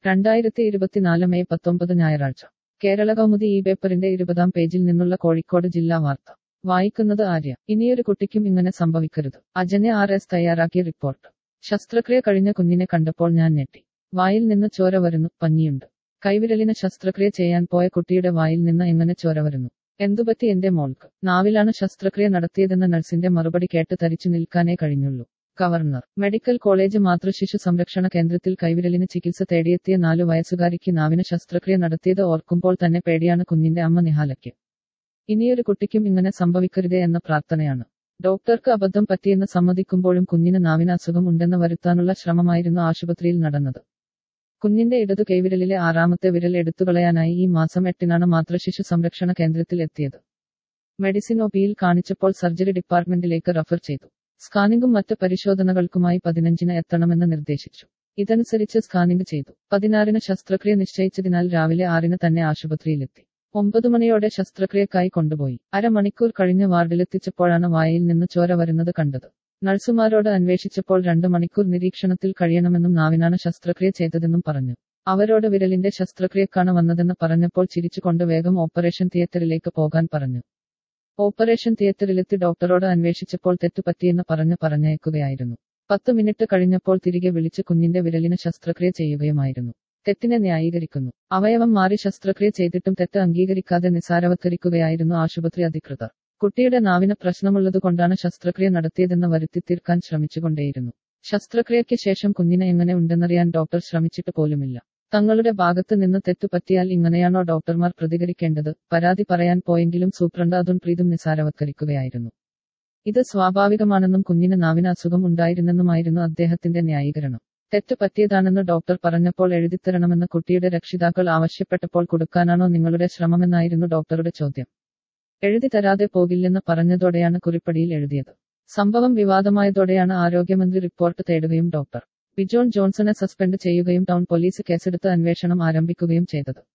2024 May 19 ഞായറാഴ്ച കേരള കൗമുദി ഈ പേപ്പറിന്റെ 20-ാം പേജിൽ നിന്നുള്ള കോഴിക്കോട് ജില്ലാ വാർത്ത വായിക്കുന്നത് ആര്യ. ഇനിയൊരു കുട്ടിക്കും ഇങ്ങനെ സംഭവിക്കരുത്. അജന്യ RS തയ്യാറാക്കിയ റിപ്പോർട്ട്. ശസ്ത്രക്രിയ കഴിഞ്ഞ കുഞ്ഞിനെ കണ്ടപ്പോൾ ഞാൻ ഞെട്ടി. വായിൽ നിന്ന് ചോര വരുന്നു, പഞ്ഞിയുണ്ട്. കൈവിരലിന് ശസ്ത്രക്രിയ ചെയ്യാൻ പോയ കുട്ടിയുടെ വായിൽ നിന്ന് എങ്ങനെ ചോര വരുന്നു? എന്തുപറ്റി എന്റെ മോൾക്ക്? നാവിലാണ് ശസ്ത്രക്രിയ നടത്തിയതെന്ന നഴ്സിന്റെ മറുപടി കേട്ട് തരിച്ചു നിൽക്കാനേ കഴിഞ്ഞുള്ളൂ. ഗവർണർ മെഡിക്കൽ കോളേജ് മാതൃശിശു സംരക്ഷണ കേന്ദ്രത്തിൽ കൈവിരലിന് ചികിത്സ തേടിയെത്തിയ 4 വയസ്സുകാരിക്ക് നാവിന് ശസ്ത്രക്രിയ നടത്തിയത് ഓർക്കുമ്പോൾ തന്നെ പേടിയാണ് കുഞ്ഞിന്റെ അമ്മ നിഹാലയ്ക്ക്. ഇനിയൊരു കുട്ടിക്കും ഇങ്ങനെ സംഭവിക്കരുതേ എന്ന പ്രാർത്ഥനയാണ്. ഡോക്ടർക്ക് അബദ്ധം പറ്റിയെന്ന് സമ്മതിക്കുമ്പോഴും കുഞ്ഞിന് നാവിന് അസുഖം ഉണ്ടെന്ന് വരുത്താനുള്ള ശ്രമമായിരുന്നു ആശുപത്രിയിൽ നടന്നത്. കുഞ്ഞിന്റെ ഇടതു കൈവിരലിലെ 6ാമത്തെ വിരൽ എടുത്തുകളയാനായി ഈ മാസം 8-നാണ് മാതൃശിശു സംരക്ഷണ കേന്ദ്രത്തിൽ എത്തിയത്. മെഡിസിൻ ഒപിയിൽ കാണിച്ചപ്പോൾ സർജറി ഡിപ്പാർട്ട്മെന്റിലേക്ക് റഫർ ചെയ്തു. സ്കാനിംഗും മറ്റ് പരിശോധനകൾക്കുമായി 15-ന് എത്തണമെന്ന് നിർദ്ദേശിച്ചു. ഇതനുസരിച്ച് സ്കാനിംഗ് ചെയ്തു. 16-ന് ശസ്ത്രക്രിയ നിശ്ചയിച്ചതിനാൽ രാവിലെ 6-ന് തന്നെ ആശുപത്രിയിലെത്തി. 9 മണിയോടെ ശസ്ത്രക്രിയക്കായി കൊണ്ടുപോയി. അരമണിക്കൂർ കഴിഞ്ഞ് വാർഡിലെത്തിച്ചപ്പോഴാണ് വായിൽ നിന്ന് ചോര വരുന്നത് കണ്ടത്. നഴ്സുമാരോട് അന്വേഷിച്ചപ്പോൾ 2 മണിക്കൂർ നിരീക്ഷണത്തിൽ കഴിയണമെന്നും നാവിനാണ് ശസ്ത്രക്രിയ ചെയ്തതെന്നും പറഞ്ഞു. അവരോട് വിരലിന്റെ ശസ്ത്രക്രിയക്കാണ് വന്നതെന്ന് പറഞ്ഞപ്പോൾ ചിരിച്ചുകൊണ്ട് വേഗം ഓപ്പറേഷൻ തിയേറ്ററിലേക്ക് പോകാൻ പറഞ്ഞു. ഓപ്പറേഷൻ തിയേറ്ററിലെത്തി ഡോക്ടറോട് അന്വേഷിച്ചപ്പോൾ തെറ്റുപറ്റിയെന്ന് പറഞ്ഞയക്കുകയായിരുന്നു. 10 മിനിറ്റ് കഴിഞ്ഞപ്പോൾ തിരികെ വിളിച്ച് കുഞ്ഞിന്റെ വിരലിന് ശസ്ത്രക്രിയ ചെയ്യുകയുമായിരുന്നു. തെറ്റിനെ ന്യായീകരിക്കുന്നു. അവയവം മാറി ശസ്ത്രക്രിയ ചെയ്തിട്ടും തെറ്റ് അംഗീകരിക്കാതെ നിസാരവത്കരിക്കുകയായിരുന്നു ആശുപത്രി അധികൃതർ. കുട്ടിയുടെ നാവിന് പ്രശ്നമുള്ളതുകൊണ്ടാണ് ശസ്ത്രക്രിയ നടത്തിയതെന്ന് വരുത്തിത്തീർക്കാൻ ശ്രമിച്ചുകൊണ്ടേയിരുന്നു. ശസ്ത്രക്രിയയ്ക്ക് ശേഷം കുഞ്ഞിന് എങ്ങനെ ഉണ്ടെന്നറിയാൻ ഡോക്ടർ ശ്രമിച്ചിട്ട് പോലുമില്ല. തങ്ങളുടെ ഭാഗത്ത് നിന്ന് തെറ്റുപറ്റിയാൽ ഇങ്ങനെയാണോ ഡോക്ടർമാർ പ്രതികരിക്കേണ്ടത്? പരാതി പറയാൻ പോയെങ്കിലും സൂപ്രണ്ട് അതും പ്രീതും നിസാരവത്കരിക്കുകയായിരുന്നു. ഇത് സ്വാഭാവികമാണെന്നും കുഞ്ഞിന് നാവിന് അസുഖം ഉണ്ടായിരുന്നെന്നുമായിരുന്നു അദ്ദേഹത്തിന്റെ ന്യായീകരണം. തെറ്റ് പറ്റിയതാണെന്ന് ഡോക്ടർ പറഞ്ഞപ്പോൾ എഴുതിത്തരണമെന്ന് കുട്ടിയുടെ രക്ഷിതാക്കൾ ആവശ്യപ്പെട്ടപ്പോൾ കൊടുക്കാനാണോ നിങ്ങളുടെ ശ്രമമെന്നായിരുന്നു ഡോക്ടറുടെ ചോദ്യം. എഴുതി തരാതെ പോകില്ലെന്ന് പറഞ്ഞതോടെയാണ് കുറിപ്പടിയിൽ എഴുതിയത്. സംഭവം വിവാദമായതോടെയാണ് ആരോഗ്യമന്ത്രി റിപ്പോർട്ട് തേടുകയും ഡോക്ടർ ബിജോൺ ജോൺസണെ സസ്പെൻഡ് ചെയ്യുകയും ടൗൺ പോലീസ് കേസെടുത്ത് അന്വേഷണം ആരംഭിക്കുകയും ചെയ്തത്.